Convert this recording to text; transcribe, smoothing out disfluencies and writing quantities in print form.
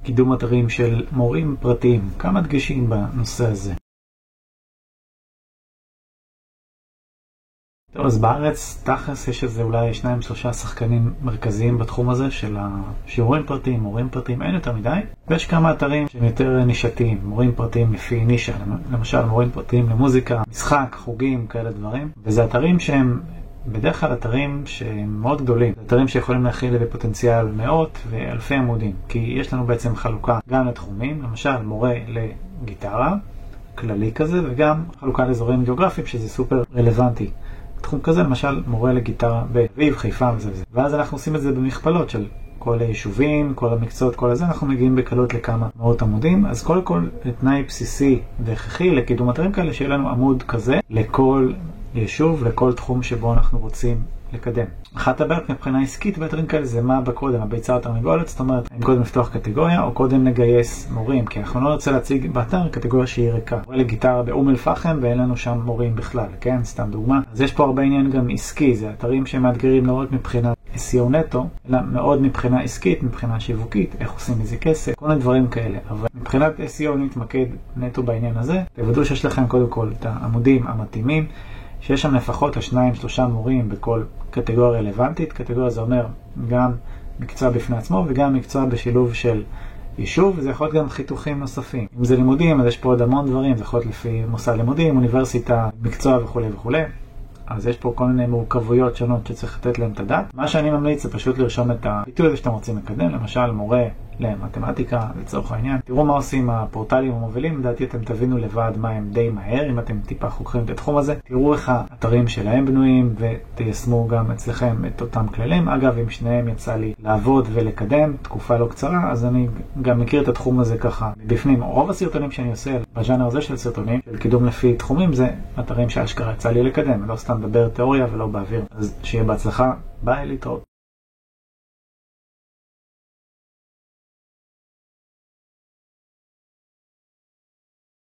קידום אתרים של מורים פרטיים. כמה דגשים בנושא הזה. טוב, אז בארץ תכלס יש איזה אולי 2-3 שחקנים מרכזיים בתחום הזה של שיעורים פרטיים, מורים פרטיים, אין יותר מדי. ויש כמה אתרים שהם יותר נישתיים, מורים פרטיים לפי נישה, למשל מורים פרטיים למוזיקה, משחק, חוגים, כאלה דברים. וזה אתרים שהם בדרך כלל אתרים שהם מאוד גדולים. זה אתרים שיכולים להכיל בפוטנציאל מאות ואלפי עמודים, כי יש לנו בעצם חלוקה גם לתחומים, למשל מורה לגיטרה, כללי כזה, וגם חלוקה לאזורים גיאוגרפיים שזה סופר רלוונטי. תחום כזה, למשל, מורה לגיטרה בביב, חיפה וזה. ואז אנחנו עושים את זה במכפלות של כל היישובים, כל המקצועות, כל הזה, אנחנו מגיעים בקלות לכמה מאות עמודים. אז קודם כל, תנאי בסיסי והכרחי לקידום אתרים כאלה, שיהיה לנו עמוד כזה לכל יישוב, לכל תחום שבו אנחנו רוצים לקדם. אחת הבעיות מבחינה עסקית באתרים כאלה זה מה בקודם, הביצה או תרנגולת, זאת אומרת, אם קודם לפתוח קטגוריה או קודם נגייס מורים, כי אנחנו לא נרצה להציג באתר קטגוריה שהיא ריקה. מורה לגיטרה באום אל פחם ואין לנו שם מורים בכלל, כן? סתם דוגמה. אז יש פה הרבה עניין גם עסקי, זה אתרים שמאתגרים לא רק מבחינת SEO נטו, אלא מאוד מבחינה עסקית, מבחינה שיווקית, איך עושים איזה כסף, כל מיני דברים כאלה. אבל מבחינת SEO נתמקד נטו בעניין הזה. תוודאו שיש לכם קודם כל את העמודים המתאימים, שיש שם לפחות 2-3 מורים בכל קטגוריה רלוונטית. קטגוריה זה אומר גם מקצוע בפני עצמו וגם מקצוע בשילוב של יישוב, וזה יכול להיות גם חיתוכים נוספים. אם זה לימודים, אז יש פה עוד המון דברים, זה יכול להיות לפי מוסד לימודים, אוניברסיטה, מקצוע וכו' וכו'. אז יש פה כל מיני מורכבויות שונות שצריך לתת להם את הדעת. מה שאני ממליץ זה פשוט לרשום את הביטוי הזה שאתם רוצים לקדם, למשל מורה למתמטיקה לצורך העניין. תראו מה עושים הפורטלים המובילים, לדעתי אתם תבינו לבד מה הם די מהר, אם אתם טיפה חוקרים את התחום הזה. תראו איך האתרים שלהם בנויים ותיישמו גם אצלכם את אותם כללים. אגב, אם שניהם יצא לי לעבוד ולקדם תקופה לא קצרה, אז אני גם מכיר את התחום הזה ככה מבפנים. רוב הסרטונים שאני עושה בז'אנר הזה של סרטונים, של קידום לפי תחומים, זה אתרים שאשכרה יצא לי לקדם, לא סתם דבר תיאוריה ולא באוויר. אז שיהיה בהצלחה, ביי, להתראות.